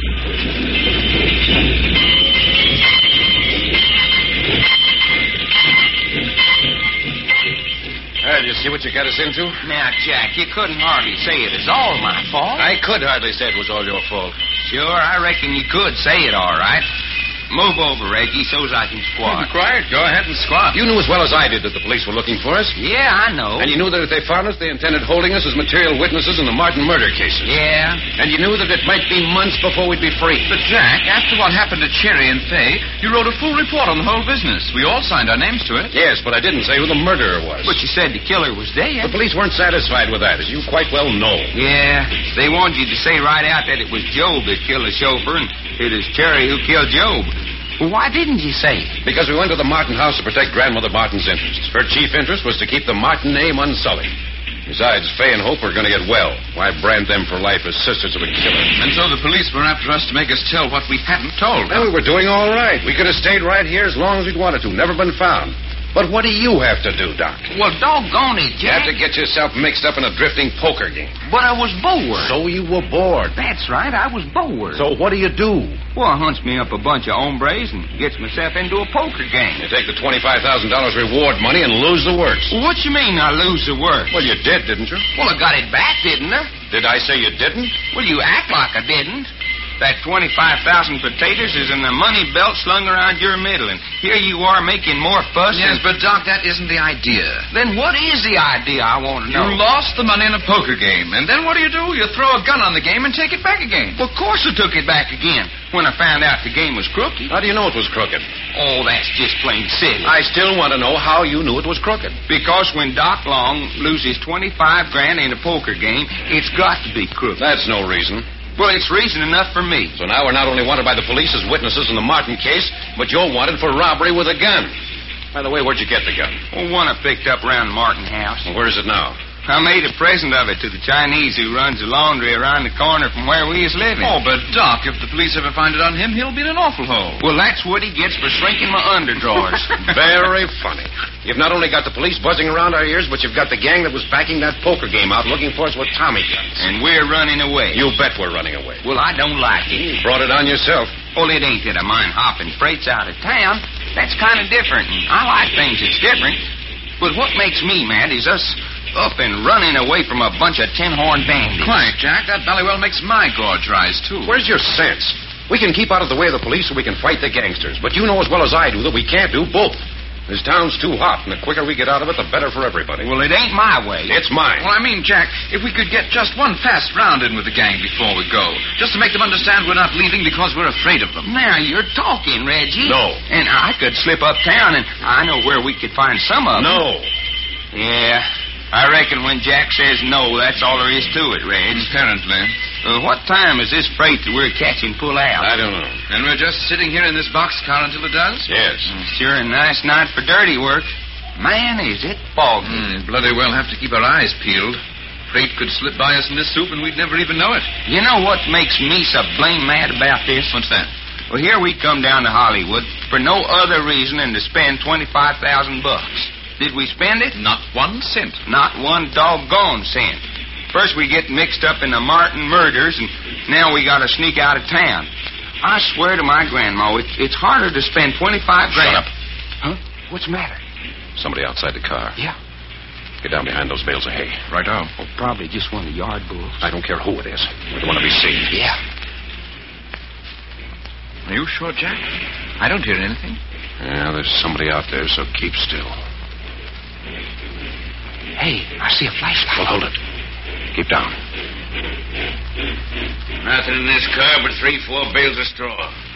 Well, you see what you got us into? Now, Jack, you couldn't hardly say it is all my fault. I could hardly say it was all your fault. Sure, I reckon you could say it all right. Move over, Reggie, so's I can squat. Be quiet. Go ahead and squat. You knew as well as I did that the police were looking for us. Yeah, I know. And you knew that if they found us, they intended holding us as material witnesses in the Martin murder cases. Yeah. And you knew that it might be months before we'd be free. But, Jack, after what happened to Cherry and Fay, you wrote a full report on the whole business. We all signed our names to it. Yes, but I didn't say who the murderer was. But you said the killer was dead. The police weren't satisfied with that, as you quite well know. Yeah, they wanted you to say right out that it was Job that killed the chauffeur and it is Cherry who killed Job. Well, why didn't you say it? Because we went to the Martin house to protect Grandmother Martin's interests. Her chief interest was to keep the Martin name unsullied. Besides, Fay and Hope were going to get well. Why brand them for life as sisters of a killer? And so the police were after us to make us tell what we hadn't told. Well, we were doing all right. We could have stayed right here as long as we'd wanted to. Never been found. But what do you have to do, Doc? Well, doggone it, You Jack. have to get yourself mixed up in a drifting poker game. But I was bored. So you were bored. That's right, I was bored. So what do you do? Well, I hunts me up a bunch of hombres and gets myself into a poker game. You take the $25,000 reward money and lose the works. What you mean I lose the work? Well, you did, didn't you? Well, I got it back, didn't I? Did I say you didn't? Well, you act like I didn't. That 25,000 potatoes is in the money belt slung around your middle, and here you are making more fuss. Yes, but, Doc, that isn't the idea. Then what is the idea, I want to know? You lost the money in a poker game, and then what do? You throw a gun on the game and take it back again. Well, of course I took it back again when I found out the game was crooked. How do you know it was crooked? Oh, that's just plain silly. I still want to know how you knew it was crooked. Because when Doc Long loses $25,000 in a poker game, it's got to be crooked. That's no reason. Well, it's reason enough for me. So now we're not only wanted by the police as witnesses in the Martin case, but you're wanted for robbery with a gun. By the way, where'd you get the gun? Well, one I picked up around the Martin house. Well, where is it now? I made a present of it to the Chinese who runs the laundry around the corner from where we is living. Oh, but, Doc, if the police ever find it on him, he'll be in an awful hole. Well, that's what he gets for shrinking my underdrawers. Very funny. You've not only got the police buzzing around our ears, but you've got the gang that was backing that poker game out looking for us with Tommy guns. And we're running away. You bet we're running away. Well, I don't like it. You brought it on yourself. Well, it ain't that I mind hopping freights out of town. That's kind of different. I like things that's different. But what makes me mad is us up and running away from a bunch of tin-horn bandits. Quiet, Jack. That Ballywell makes my gorge rise, too. Where's your sense? We can keep out of the way of the police so we can fight the gangsters. But you know as well as I do that we can't do both. This town's too hot, and the quicker we get out of it, the better for everybody. Well, it ain't my way. It's mine. Well, I mean, Jack, if we could get just one fast round in with the gang before we go, just to make them understand we're not leaving because we're afraid of them. Now you're talking, Reggie. No. And I could slip uptown, and I know where we could find some of them. No. Yeah, I reckon when Jack says no, that's all there is to it, Reg. Apparently. What time is this freight that we're catching pull out? I don't know. And we're just sitting here in this boxcar until it does? Yes. Sure a nice night for dirty work. Man, is it foggy. Bloody well have to keep our eyes peeled. Freight could slip by us in this soup and we'd never even know it. You know what makes me so blame mad about this? What's that? Well, here we come down to Hollywood for no other reason than to spend $25,000. Did we spend it? Not 1 cent. Not one doggone cent. First we get mixed up in the Martin murders, and now we got to sneak out of town. I swear to my grandma, it's harder to spend $25,000. Shut up. Huh? What's the matter? Somebody outside the car. Yeah. Get down behind those bales of hay. Right on. Oh, probably just one of the yard bulls. I don't care who it is. We don't want to be seen. Yeah. Are you sure, Jack? I don't hear anything. Yeah, there's somebody out there, so keep still. Hey, I see a flashlight. Well, hold it. Keep down. Nothing in this car but 3-4 bales of straw.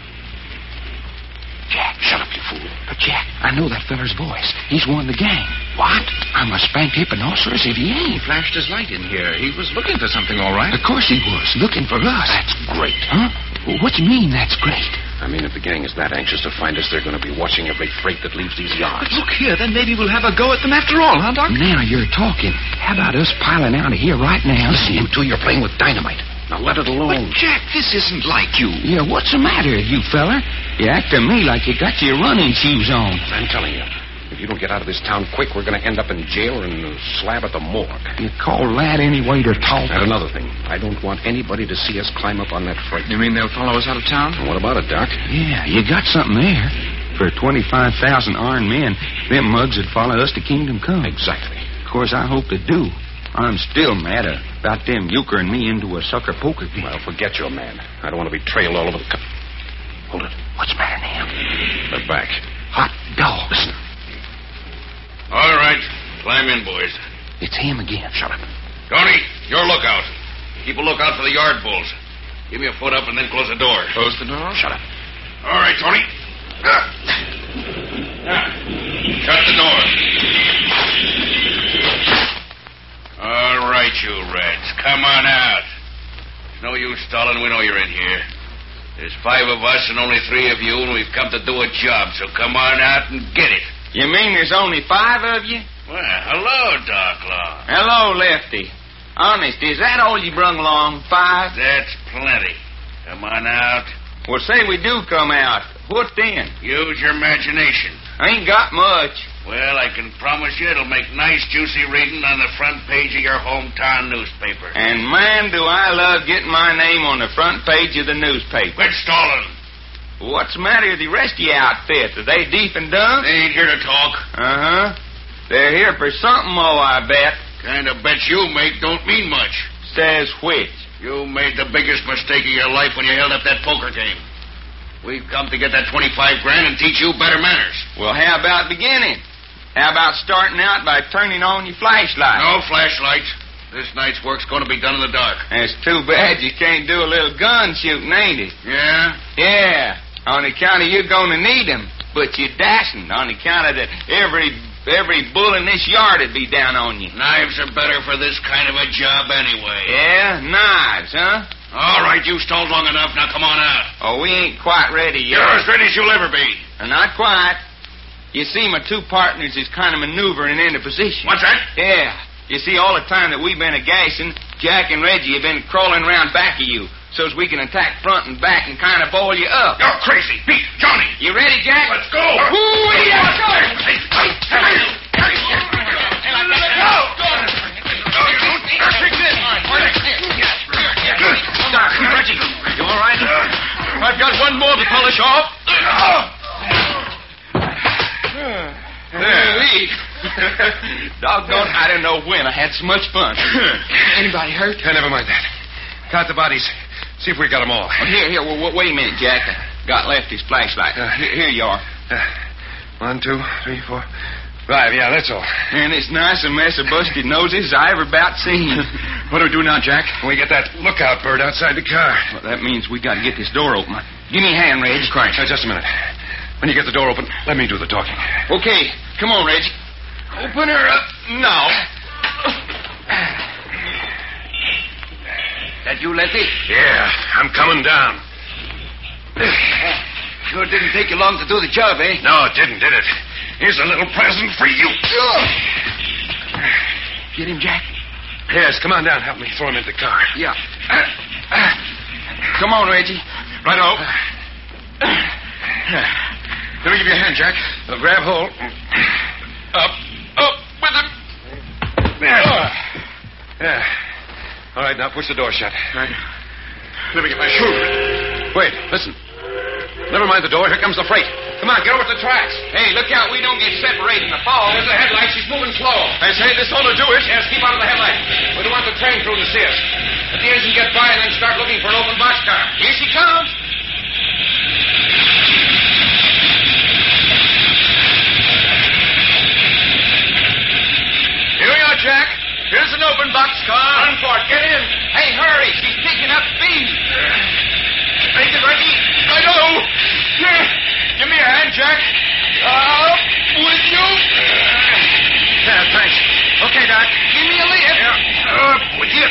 Jack, shut up, you fool. But, Jack, I know that feller's voice. He's one of the gang. What? I'm a spanked hipponoceros if he ain't. He flashed his light in here. He was looking for something, all right. Of course he was. Looking for us. That's great. Huh? What you mean, that's great? I mean, if the gang is that anxious to find us, they're going to be watching every freight that leaves these yards. But look here, then maybe we'll have a go at them after all, huh, Doc? Now you're talking. How about us piling out of here right now? Listen, you two, you're playing with dynamite. Now let it alone. But, Jack, this isn't like you. Yeah, what's the matter, you feller? You act to me like you got your running shoes on. I'm telling you, if If you don't get out of this town quick, we're going to end up in jail or in a slab at the morgue. You call that any way to talk? And another thing, I don't want anybody to see us climb up on that freight. You mean they'll follow us out of town? And what about it, Doc? Yeah, you got something there. For 25,000 armed men, them mugs would follow us to Kingdom Come. Exactly. Of course, I hope they do. I'm still mad about them euchering me into a sucker poker game. Well, forget your man. I don't want to be trailed all over the... Hold it. What's the matter now? They're back. Hot dog. Listen. All right. Climb in, boys. It's him again. Shut up. Tony, your lookout. Keep a lookout for the yard bulls. Give me a foot up and then close the door. Close the door? Shut up. All right, Tony. Shut the door. All right, you rats. Come on out. No use stalling. We know you're in here. There's 5 of us and only 3 of you, and we've come to do a job, so come on out and get it. You mean there's only 5 of you? Well, hello, Doc Long. Hello, Lefty. Honest, is that all you brung along? 5? That's plenty. Come on out. Well, say we do come out. What then? Use your imagination. I ain't got much. Well, I can promise you it'll make nice, juicy reading on the front page of your hometown newspaper. And, man, do I love getting my name on the front page of the newspaper. Quit stalling. What's the matter with the rest of your outfit? Are they deep and dumb? They ain't here to talk. Uh-huh. They're here for something more, I bet. Kind of bets you make don't mean much. Says which? You made the biggest mistake of your life when you held up that poker game. We've come to get that 25 grand and teach you better manners. Well, how about beginning? How about starting out by turning on your flashlight? No flashlights. This night's work's going to be done in the dark. It's too bad you can't do a little gun shooting, ain't it? Yeah? Yeah. On account of you're going to need them. But you dasn't on account of that every bull in this yard would be down on you. Knives are better for this kind of a job anyway. Yeah? Knives, huh? All right, you stalled long enough. Now come on out. Oh, we ain't quite ready yet. You're as ready as you'll ever be. Not quite. You see, my 2 partners is kind of maneuvering into position. What's that? Yeah. You see, all the time that we've been a-gassing, Jack and Reggie have been crawling around back of you so's we can attack front and back and kind of boil you up. You're crazy. Pete, Johnny. You ready, Jack? Let's go. Doc, Reggie, you all right? I've got one more to polish off. There. Doggone, I don't know when I had so much fun. Anybody hurt? Never mind that. Count the bodies. See if we got them all. Oh, here. Well, wait a minute, Jack. I got Lefty's flashlight. Here you are. 1, 2, 3, 4, 5. Yeah, that's all. And it's nice a mess of busted noses I ever about seen. What do we do now, Jack? We get that lookout bird outside the car. Well, that means we got to get this door open. Give me a hand, Reg. Christ. Just a minute. When you get the door open, let me do the talking. Okay. Come on, Reg. Open her up now. That you, Lefty? Yeah, I'm coming down. Sure didn't take you long to do the job, eh? No, it didn't, did it? Here's a little present for you. Get him, Jack? Yes, come on down. Help me throw him into the car. Yeah. Come on, Reggie. Right-o. Let me give you a hand, Jack. Well, grab hold. Up with him. Yeah. All right, now push the door shut. Right. Let me get my shoe. Wait, listen. Never mind the door. Here comes the freight. Come on, get over to the tracks. Hey, look out. We don't get separated in the fall. There's the headlight. She's moving slow. I say this ought to do it. Yes, keep out of the headlight. We don't want the train crew to see us. Let the engine get by and then start looking for an open boxcar. Here she comes. Here we are, Jack. Here's an open boxcar. Run for it. Get in. Hey, hurry. She's picking up speed. Make it ready. Right-o. Here. Give me a hand, Jack. With you. Yeah, thanks. Okay, Doc. Give me a lift. With you.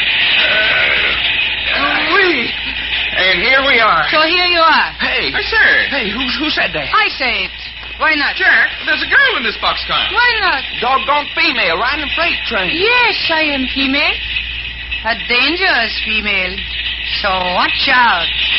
And here we are. So here you are. Hey. sir. Hey, who said that? I say it. Why not? Jack, there's a girl in this boxcar. Why not? Doggone female riding a freight train. Yes, I am female. A dangerous female. So watch out.